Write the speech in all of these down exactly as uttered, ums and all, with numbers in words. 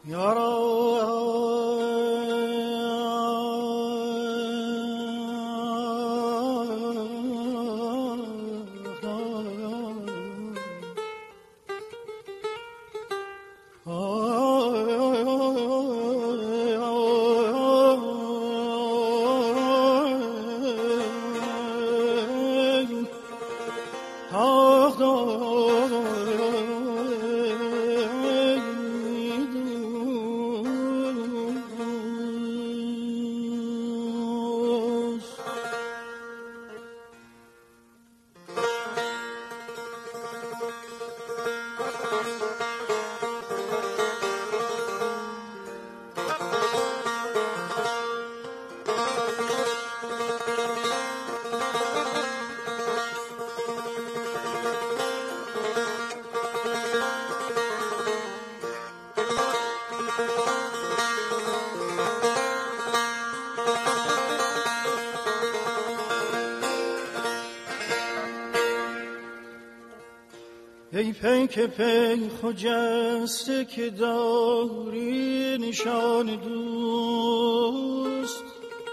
ای پیک پی خجسته که داری نشان دوست،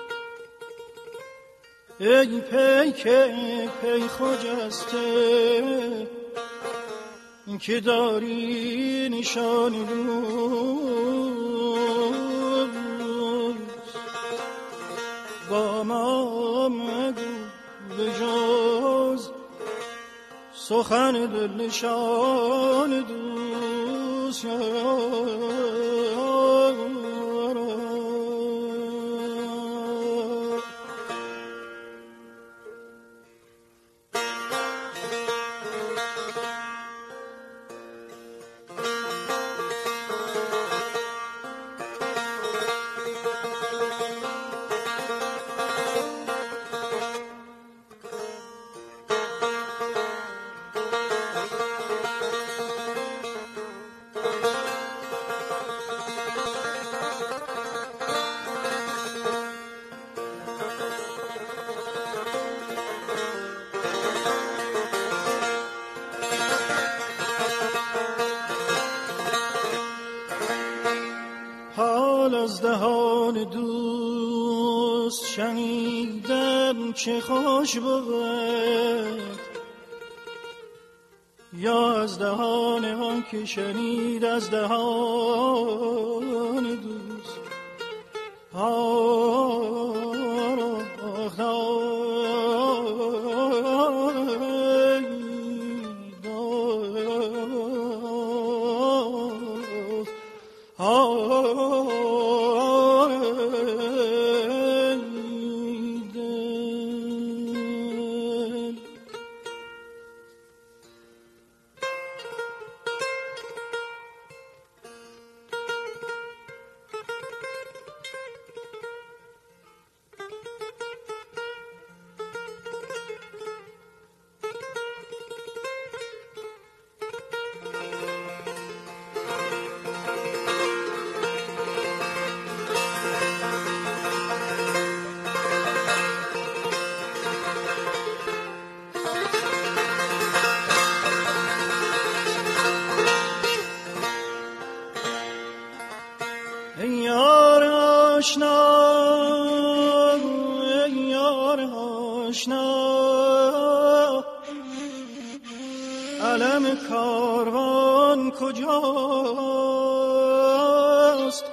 ای پیک پی خجسته که داری نشان دوست، با ما مگو به جز سخن دل نشان دوست. حال از دهان دوست شنیدم چه خوش بود، یا از دهان آن که شنید از دهان دوست. آخ ای یار آشنا، ای یار آشنا، علم کاروان کجاست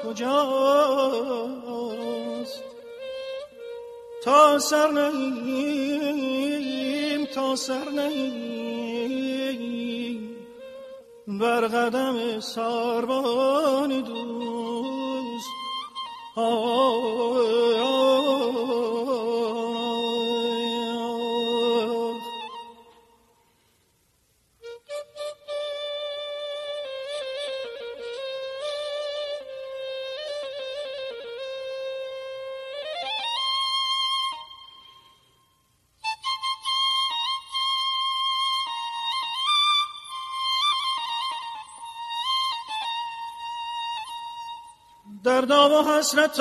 کجاست؟ تا سر نهیم تا سر نهیم بر قدم ساربان دوست. در دام و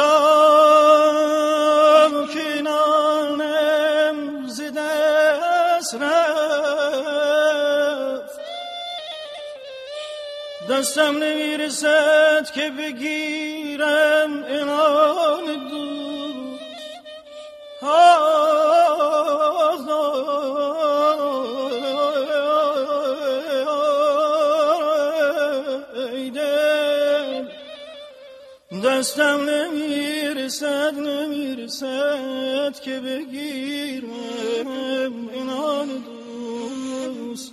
حسرتم که نانم ز دست رفت، در دستم نمیرسد که بگیرم عنان دوست. ای دل دستم نمیرسد نمیرسد که بگیرم عنان دوست.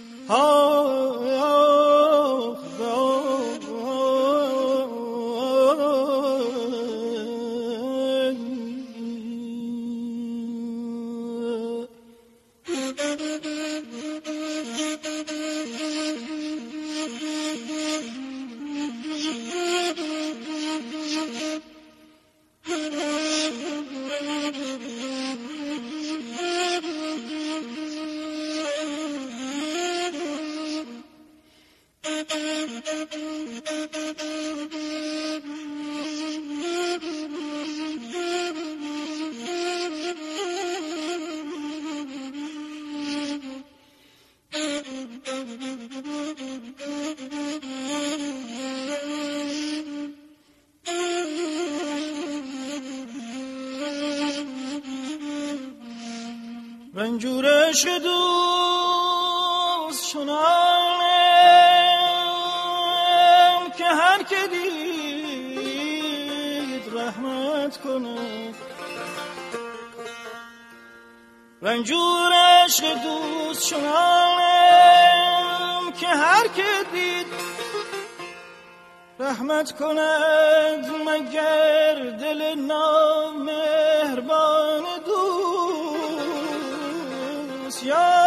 رنجورش دوست چنانم که هر که دید رحمت کنه. رنجورش دوست چنانم که هر که دید رحمت کند، مگر دل نامهربان دوست. یا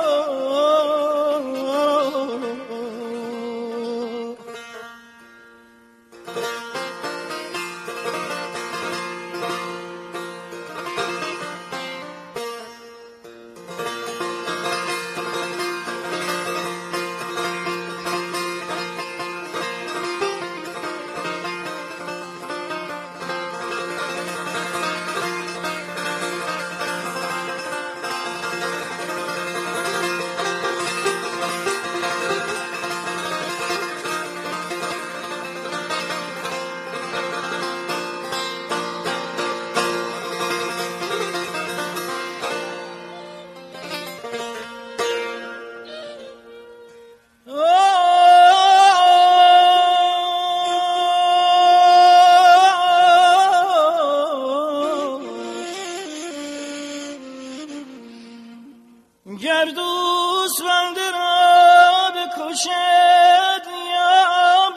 گر دوست بنده را بکشد یا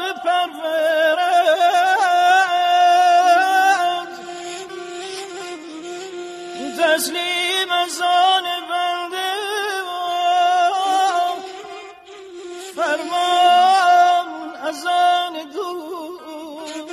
بپرورد، تسلیم از آن بنده فرمان از آن دوست.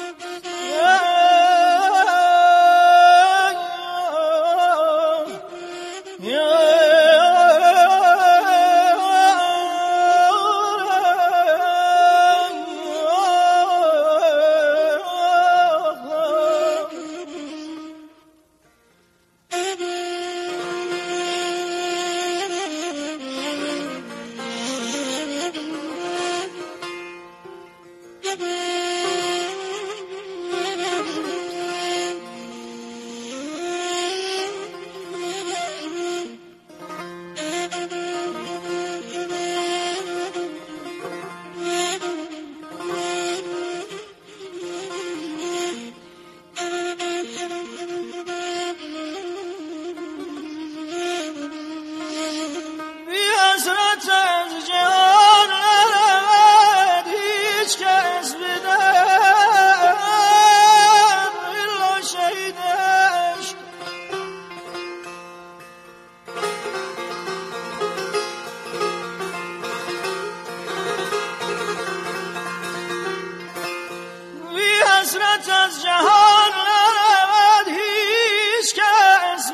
حسرت از جهان نرود هیچ کس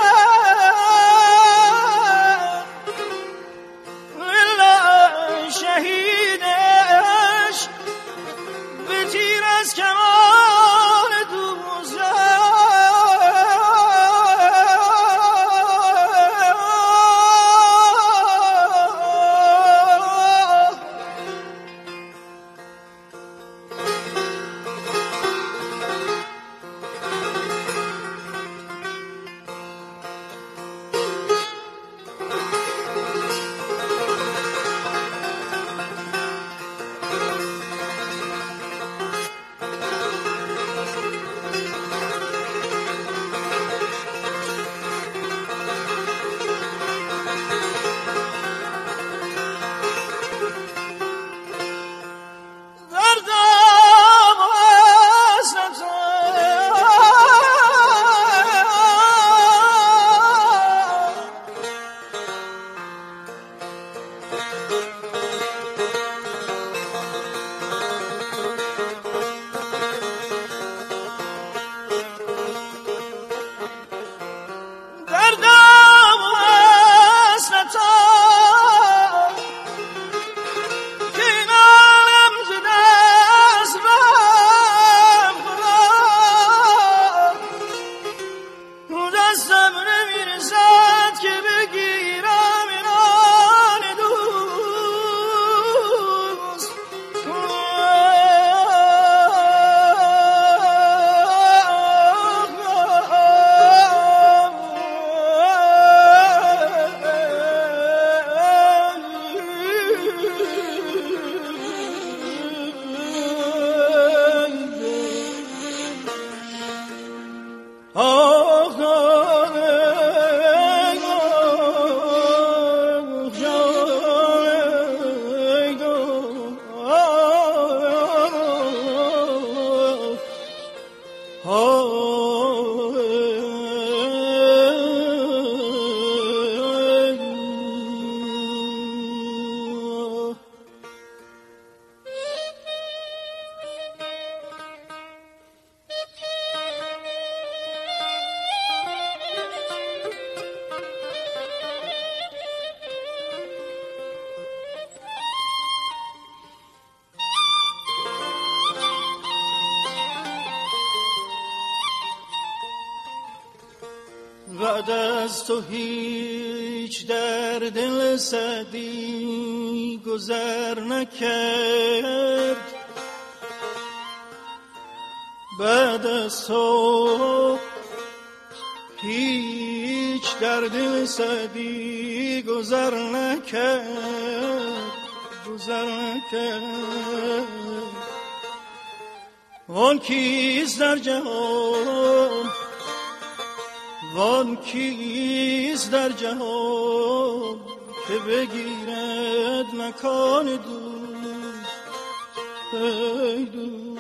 بدن، والله شهیدش به تیر از کمان دوزخ. بعد از تو هیچ در دل سعدی گذر نکرد، بعد از تو هیچ در دل سعدی گذر نکرد، گذر نکرد. وان کیست در جهان، وان کیست در جهان که بگیرد مکان دوست، ای دوست.